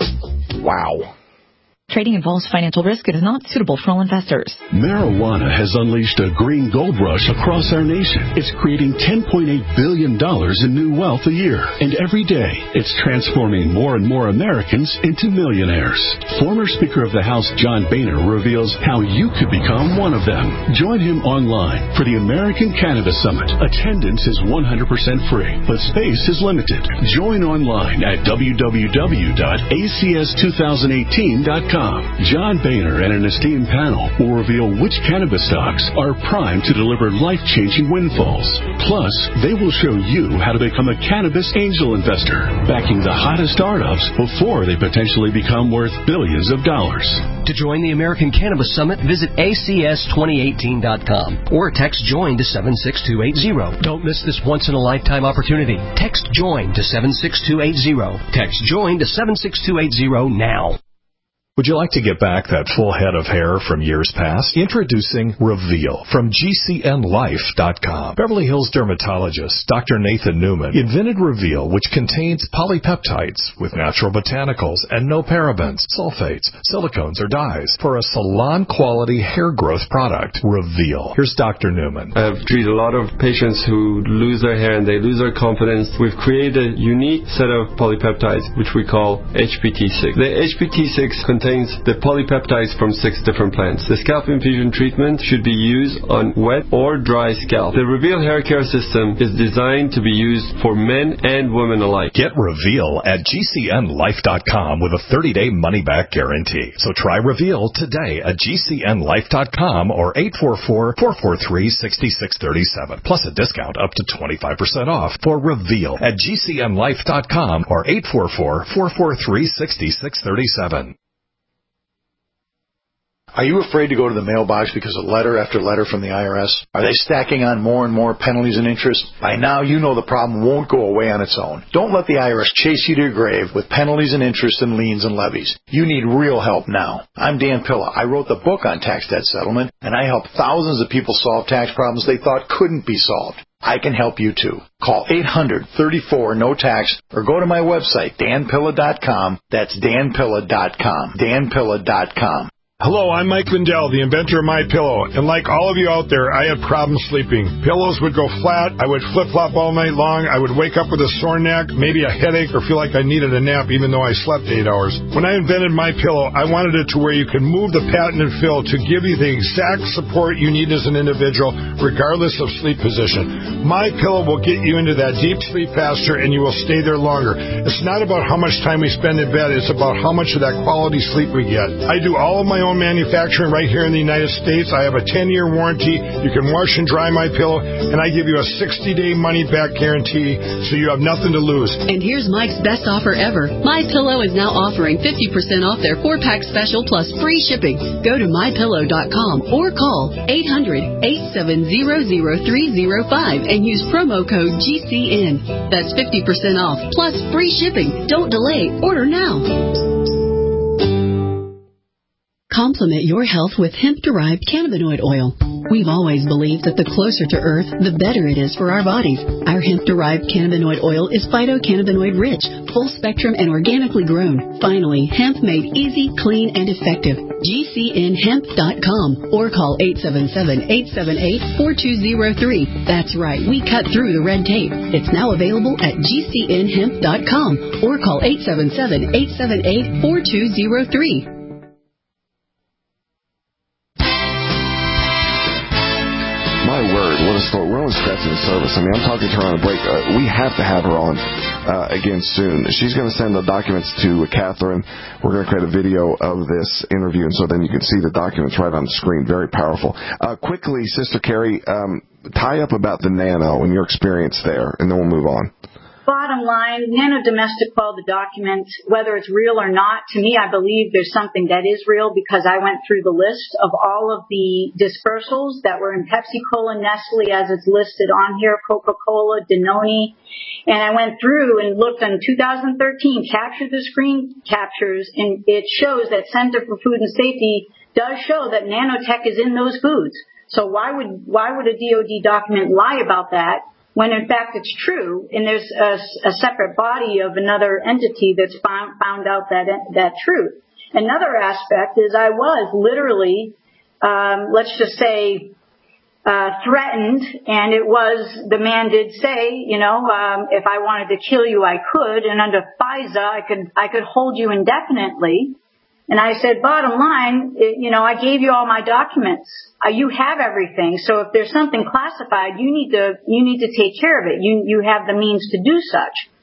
wow. Trading involves financial risk. It is not suitable for all investors. Marijuana has unleashed a green gold rush across our nation. It's creating ten point eight billion dollars in new wealth a year. And every day, it's transforming more and more Americans into millionaires. Former Speaker of the House John Boehner reveals how you could become one of them. Join him online for the American Cannabis Summit. Attendance is one hundred percent free, but space is limited. Join online at w w w dot a c s two thousand eighteen dot com. com. John Boehner and an esteemed panel will reveal which cannabis stocks are primed to deliver life-changing windfalls. Plus, they will show you how to become a cannabis angel investor, backing the hottest startups before they potentially become worth billions of dollars. To join the American Cannabis Summit, visit A C S twenty eighteen dot com or text JOIN to seven six two eight zero. Don't miss this once-in-a-lifetime opportunity. Text JOIN to seven six two eight zero. Text JOIN to seven six two eight zero now. Would you like to get back that full head of hair from years past? Introducing Reveal from G C N Life dot com. Beverly Hills dermatologist Doctor Nathan Newman invented Reveal, which contains polypeptides with natural botanicals and no parabens, sulfates, silicones, or dyes for a salon-quality hair growth product. Reveal. Here's Doctor Newman. I've treated a lot of patients who lose their hair and they lose their confidence. We've created a unique set of polypeptides, which we call H P T six. The H P T six contains the polypeptides from six different plants. The scalp infusion treatment should be used on wet or dry scalp. The Reveal hair care system is designed to be used for men and women alike. Get Reveal at G C N Life dot com with a thirty-day money-back guarantee. So try Reveal today at G C N Life dot com or eight four four, four four three, six six three seven. Plus a discount up to twenty-five percent off for Reveal at G C N Life dot com or eight four four, four four three, six six three seven. Are you afraid to go to the mailbox because of letter after letter from the I R S? Are they stacking on more and more penalties and interest? By now, you know the problem won't go away on its own. Don't let the I R S chase you to your grave with penalties and interest and liens and levies. You need real help now. I'm Dan Pilla. I wrote the book on tax debt settlement, and I help thousands of people solve tax problems they thought couldn't be solved. I can help you too. Call eight hundred, thirty-four, no tax or go to my website, dan pilla dot com. That's dan pilla dot com. dan pilla dot com. Hello, I'm Mike Lindell, the inventor of MyPillow, and like all of you out there, I had problems sleeping. Pillows would go flat, I would flip-flop all night long, I would wake up with a sore neck, maybe a headache, or feel like I needed a nap even though I slept eight hours. When I invented MyPillow, I wanted it to where you could move the patented fill to give you the exact support you need as an individual, regardless of sleep position. MyPillow will get you into that deep sleep faster, and you will stay there longer. It's not about how much time we spend in bed, it's about how much of that quality sleep we get. I do all of my own manufacturing right here in the United States. I have a ten-year warranty. You can wash and dry MyPillow, and I give you a sixty-day money-back guarantee, so you have nothing to lose. And here's Mike's best offer ever. MyPillow is now offering fifty percent off their four-pack special plus free shipping. Go to my pillow dot com or call eight hundred, eight seven zero, zero three zero five and use promo code G C N. That's fifty percent off plus free shipping. Don't delay. Order now. Complement your health with hemp-derived cannabinoid oil. We've always believed that the closer to Earth, the better it is for our bodies. Our hemp-derived cannabinoid oil is phytocannabinoid-rich, full-spectrum, and organically grown. Finally, hemp made easy, clean, and effective. G C N hemp dot com or call eight seven seven, eight seven eight, four two zero three. That's right, we cut through the red tape. It's now available at G C N hemp dot com or call eight seven seven, eight seven eight, four two zero three. My word, what a story. We're only scratching the surface. I mean, I'm talking to her on a break. Uh, we have to have her on uh, again soon. She's going to send the documents to Catherine. We're going to create a video of this interview, and so then you can see the documents right on the screen. Very powerful. Uh, quickly, Sister Carrie, um, tie up about the nano and your experience there, and then we'll move on. Bottom line, nanodomestic qual, the document, whether it's real or not, to me, I believe there's something that is real because I went through the list of all of the dispersals that were in Pepsi-Cola, Nestle, as it's listed on here, Coca-Cola, Danone. And I went through and looked in two thousand thirteen, captured the screen captures, and it shows that Center for Food and Safety does show that nanotech is in those foods. So why would, why would a D O D document lie about that? When in fact it's true, and there's a, a separate body of another entity that's found, found out that that truth. Another aspect is I was literally, um, let's just say, uh, threatened, and it was, the man did say, you know, um, if I wanted to kill you, I could, and under FISA, I could, I could hold you indefinitely. And I said, bottom line, it, you know, I gave you all my documents. Uh, you have everything. So if there's something classified, you need to, you need to take care of it. You, you have the means to do such.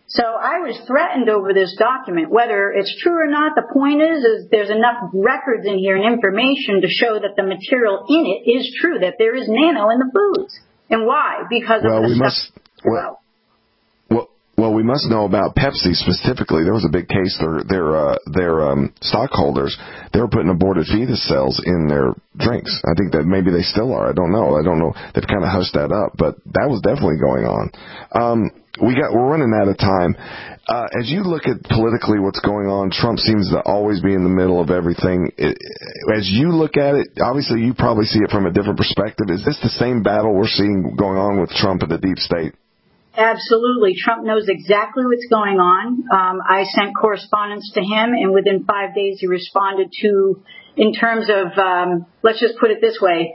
So I was threatened over this document. Whether it's true or not, the point is, is there's enough records in here and information to show that the material in it is true, that there is nano in the foods. And why? Because well, of the we stuff. Must, well, well, well, we must know about Pepsi specifically. There was a big case. Their their uh, their um, stockholders, they were putting aborted fetus cells in their drinks. I think that maybe they still are. I don't know. I don't know. They've kind of hushed that up, but that was definitely going on. Um, We got, we're running out of time. Uh, as you look at politically what's going on, Trump seems to always be in the middle of everything. It, as you look at it, obviously you probably see it from a different perspective. Is this the same battle we're seeing going on with Trump and the deep state? Absolutely. Trump knows exactly what's going on. Um, I sent correspondence to him, and within five days he responded to, in terms of, um, let's just put it this way,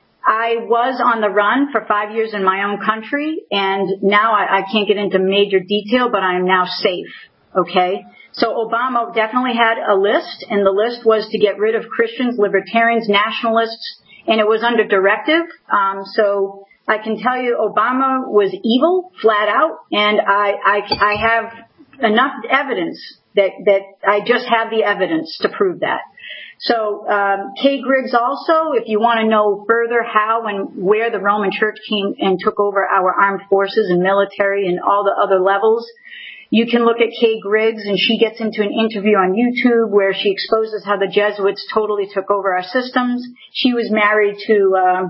I was on the run for five years in my own country, and now I, I can't get into major detail, but I am now safe, okay? So Obama definitely had a list, and the list was to get rid of Christians, libertarians, nationalists, and it was under directive. Um, so I can tell you Obama was evil, flat out, and I, I, I have enough evidence that, that I just have the evidence to prove that. So um, Kay Griggs also, if you want to know further how and where the Roman Church came and took over our armed forces and military and all the other levels, you can look at Kay Griggs, and she gets into an interview on YouTube where she exposes how the Jesuits totally took over our systems. She was married to, um,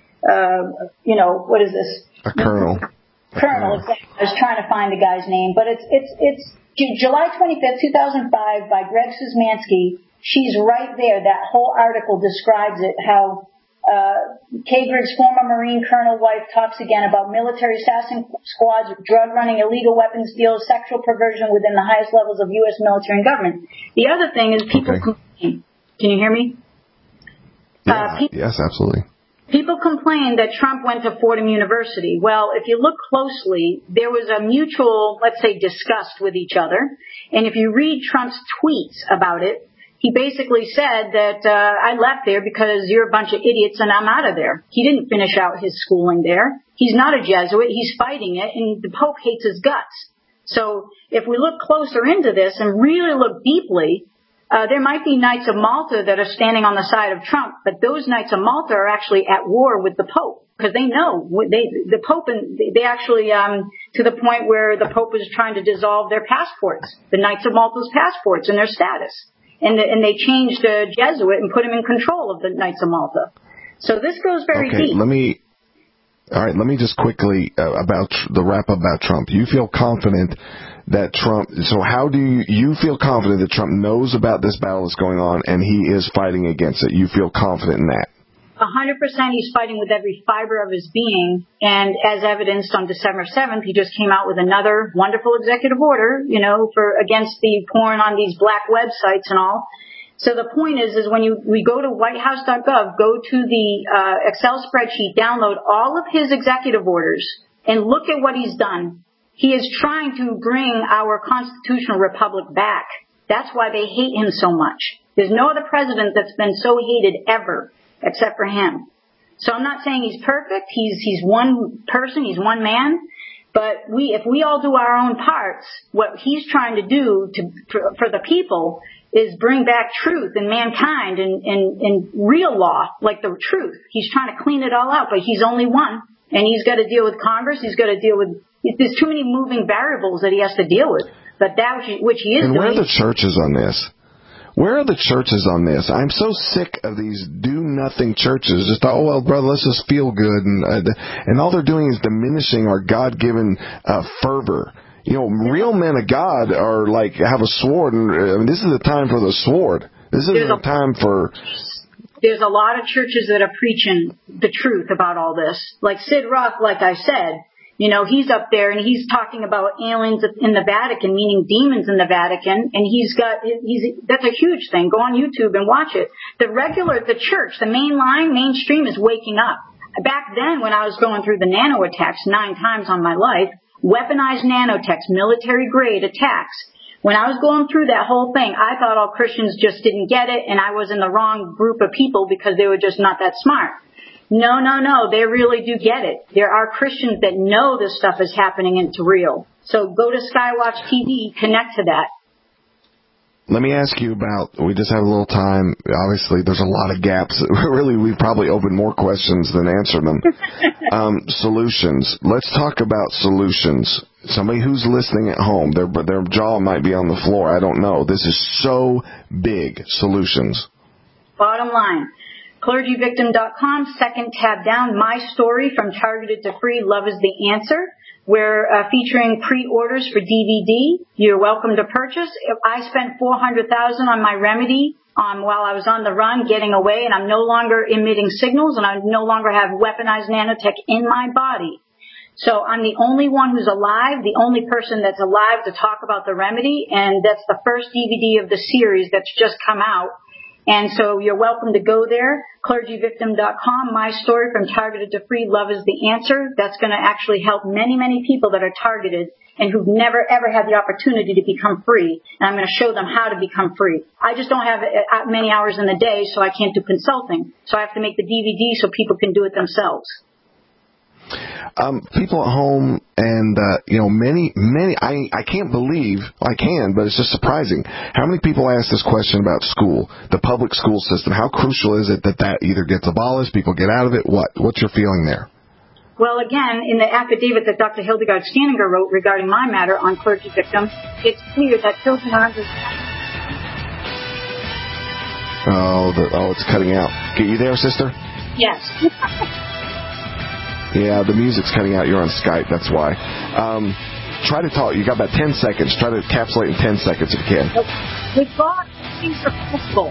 uh, you know, what is this? A colonel. Colonel. I was trying to find the guy's name, but it's it's it's July twenty-fifth, two thousand five by Greg Susmansky. She's right there. That whole article describes it, how uh, Kay Griggs' former Marine colonel wife talks again about military assassin squads, drug running, illegal weapons deals, sexual perversion within the highest levels of U S military and government. The other thing is people okay. complain. Can you hear me? Yeah, uh, people, yes, absolutely. People complain that Trump went to Fordham University. Well, if you look closely, there was a mutual, let's say, disgust with each other. And if you read Trump's tweets about it, he basically said that uh, I left there because you're a bunch of idiots and I'm out of there. He didn't finish out his schooling there. He's not a Jesuit. He's fighting it, and the Pope hates his guts. So if we look closer into this and really look deeply, uh, there might be Knights of Malta that are standing on the side of Trump, but those Knights of Malta are actually at war with the Pope because they know they, the Pope, and they actually, um, to the point where the Pope was trying to dissolve their passports, the Knights of Malta's passports and their status. And, the, and they changed a Jesuit and put him in control of the Knights of Malta. So this goes very okay, deep. Let me, all right, let me just quickly uh, about the wrap up about Trump. You feel confident that Trump, so how do you, you feel confident that Trump knows about this battle that's going on and he is fighting against it? You feel confident in that? A hundred percent he's fighting with every fiber of his being, and as evidenced on December seventh, he just came out with another wonderful executive order, you know, for against the porn on these black websites and all. So the point is, is when you we go to white house dot gov, go to the uh, Excel spreadsheet, download all of his executive orders, and look at what he's done. He is trying to bring our constitutional republic back. That's why they hate him so much. There's no other president that's been so hated ever, except for him. So I'm not saying he's perfect. He's he's one person. He's one man. But we, if we all do our own parts, what he's trying to do to for, for the people is bring back truth and mankind and, and, and real law, like the truth. He's trying to clean it all out, but he's only one. And he's got to deal with Congress. He's got to deal with, there's too many moving variables that he has to deal with. But that which, which he is and doing. And where are the churches on this? Where are the churches on this? I'm so sick of these do-nothing churches. Just, oh, well, brother, let's just feel good. And uh, and all they're doing is diminishing our God-given uh, fervor. You know, real men of God are like, have a sword. And I mean, this is the time for the sword. This is the time for... There's a lot of churches that are preaching the truth about all this. Like Sid Roth, like I said, you know, he's up there and he's talking about aliens in the Vatican, meaning demons in the Vatican. And he's got, he's, that's a huge thing. Go on YouTube and watch it. The regular, the church, the mainline, mainstream is waking up. Back then, when I was going through the nano attacks nine times on my life, weaponized nanotechs, military grade attacks. When I was going through that whole thing, I thought all Christians just didn't get it and I was in the wrong group of people because they were just not that smart. No, no, no. They really do get it. There are Christians that know this stuff is happening and it's real. So go to Skywatch T V, connect to that. Let me ask you about, we just have a little time. Obviously, there's a lot of gaps. Really, we probably opened more questions than answered them. um, solutions. Let's talk about solutions. Somebody who's listening at home, their, their jaw might be on the floor. I don't know. This is so big. Solutions. Bottom line. clergy victim dot com, second tab down, My Story from Targeted to Free, Love is the Answer. We're uh, featuring pre-orders for D V D. You're welcome to purchase. I spent four hundred thousand dollars on my remedy um, while I was on the run getting away, and I'm no longer emitting signals, and I no longer have weaponized nanotech in my body. So I'm the only one who's alive, the only person that's alive to talk about the remedy, and that's the first D V D of the series that's just come out. And so you're welcome to go there, clergy victim dot com, My Story from Targeted to Free, Love is the Answer. That's going to actually help many, many people that are targeted and who've never, ever had the opportunity to become free. And I'm going to show them how to become free. I just don't have many hours in the day, so I can't do consulting. So I have to make the D V D so people can do it themselves. Um, people at home and, uh, you know, many, many, I, I can't believe, I can, but it's just surprising. How many people ask this question about school, the public school system? How crucial is it that that either gets abolished, people get out of it? What? What's your feeling there? Well, again, in the affidavit that Doctor Hildegard Staninger wrote regarding my matter on clergy victims, it's clear that children are under... Oh, the, oh, it's cutting out. Get you there, sister? Yes. Yeah, the music's cutting out. You're on Skype, that's why. Um, try to talk. You got about ten seconds. Try to encapsulate in ten seconds if you can. With God, things are possible.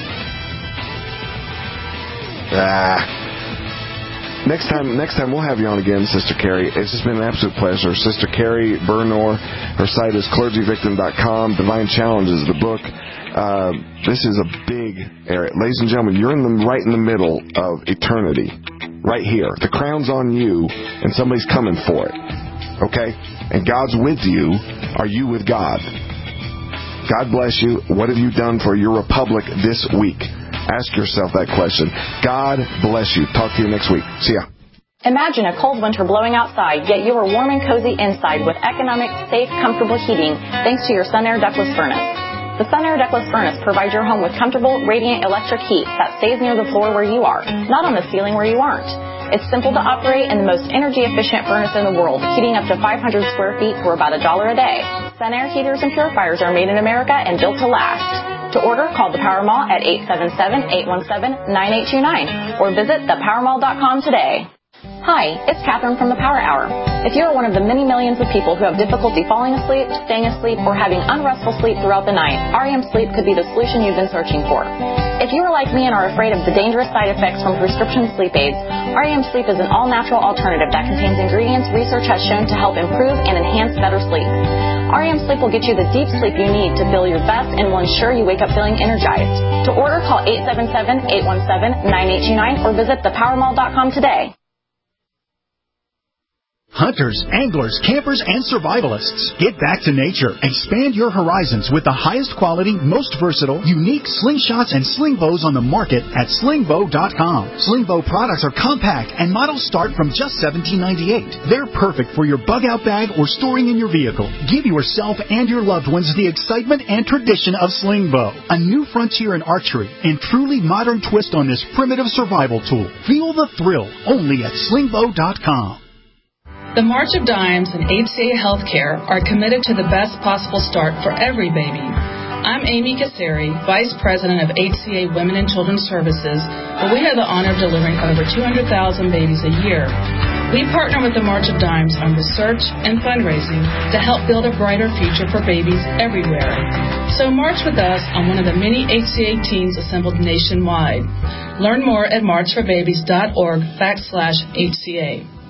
Ah. Next time, next time we'll have you on again, Sister Carrie. It's just been an absolute pleasure. Sister Carrie Bernor, her site is clergy victim dot com. Divine Challenge is the book. Uh, this is a big area. Ladies and gentlemen, you're in the, right in the middle of eternity. Right here. The crown's on you, and somebody's coming for it. Okay? And God's with you. Are you with God? God bless you. What have you done for your republic this week? Ask yourself that question. God bless you. Talk to you next week. See ya. Imagine a cold winter blowing outside, yet you are warm and cozy inside with economic, safe, comfortable heating thanks to your Sunair ductless furnace. The Sunair ductless furnace provides your home with comfortable, radiant electric heat that stays near the floor where you are, not on the ceiling where you aren't. It's simple to operate and the most energy-efficient furnace in the world, heating up to five hundred square feet for about a dollar a day. Sunair heaters and purifiers are made in America and built to last. To order, call the Power Mall at eight seven seven, eight one seven, nine eight two nine or visit the power mall dot com today. Hi, it's Catherine from the Power Hour. If you are one of the many millions of people who have difficulty falling asleep, staying asleep, or having unrestful sleep throughout the night, R E M Sleep could be the solution you've been searching for. If you are like me and are afraid of the dangerous side effects from prescription sleep aids, R E M Sleep is an all-natural alternative that contains ingredients research has shown to help improve and enhance better sleep. R E M Sleep will get you the deep sleep you need to feel your best and will ensure you wake up feeling energized. To order, call eight seven seven, eight one seven, nine eight two nine or visit the power mall dot com today. Hunters, anglers, campers, and survivalists. Get back to nature. Expand your horizons with the highest quality, most versatile, unique slingshots and sling bows on the market at sling bow dot com. Sling bow products are compact and models start from just seventeen ninety-eight. They're perfect for your bug out bag or storing in your vehicle. Give yourself and your loved ones the excitement and tradition of sling bow. A new frontier in archery and truly modern twist on this primitive survival tool. Feel the thrill only at sling bow dot com. The March of Dimes and H C A Healthcare are committed to the best possible start for every baby. I'm Amy Casseri, Vice President of H C A Women and Children's Services, where we have the honor of delivering over two hundred thousand babies a year. We partner with the March of Dimes on research and fundraising to help build a brighter future for babies everywhere. So march with us on one of the many H C A teams assembled nationwide. Learn more at march for babies dot org backslash H C A.